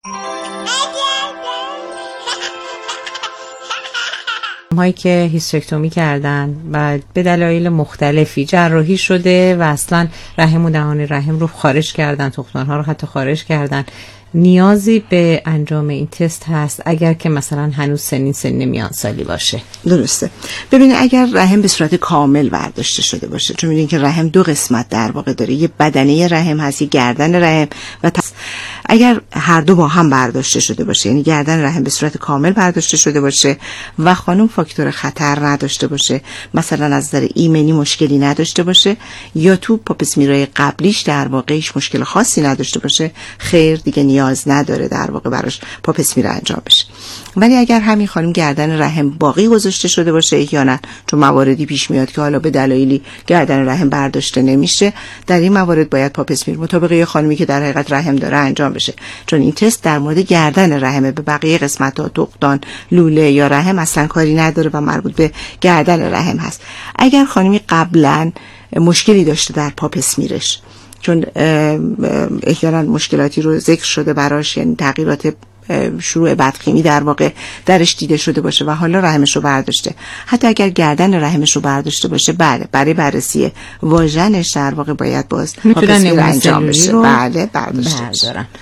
هایی که هیسترکتومی کردن و به دلایل مختلفی جراحی شده و اصلا رحم و دهان رحم رو خارج کردن، تخمدان‌ها رو حتی خارج کردن، نیازی به انجام این تست هست اگر که مثلا هنوز سن میانسالی باشه؟ درسته. ببینید اگر رحم به صورت کامل برداشته شده باشه، چون میدونید که رحم دو قسمت در واقع داره، یه بدنه رحم هست، یه گردن رحم و اگر هر دو با هم برداشته شده باشه، یعنی گردن رحم به صورت کامل برداشته شده باشه و خانم فاکتور خطر نداشته باشه، مثلا از نظر ایمنی مشکلی نداشته باشه یا تو پاپسمیرای قبلیش در واقع هیچ مشکل خاصی نداشته باشه، خیر دیگه نیاز نداره در واقع براش پاپسمیرا انجام بشه. ولی اگر همین خانم گردن رحم باقی گذاشته شده باشه یا نه، چون مواردی پیش میاد که حالا به دلایلی گردن رحم برداشته نمیشه، در این موارد باید پاپسمیر مطابق یه خانمی که در حقیقت رحم داره انجام بشه، چون این تست در مورد گردن رحمه، به بقیه قسمت‌ها تخمدان، لوله یا رحم اصلا کاری نداره و مربوط به گردن رحم هست. اگر خانمی قبلا مشکلی داشته در پاپسمیرش، چون احیانا مشکلاتی رو ذکر شده براش، یعنی تغییرات شروع بدخیمی در واقع درش دیده شده باشه و حالا رحمش رو برداشته، حتی اگر گردن رحمش رو برداشته باشه، بله برای بررسی واژنش در واقع باید باز پاپسمیر انجام بشه. بله برداشته بشه.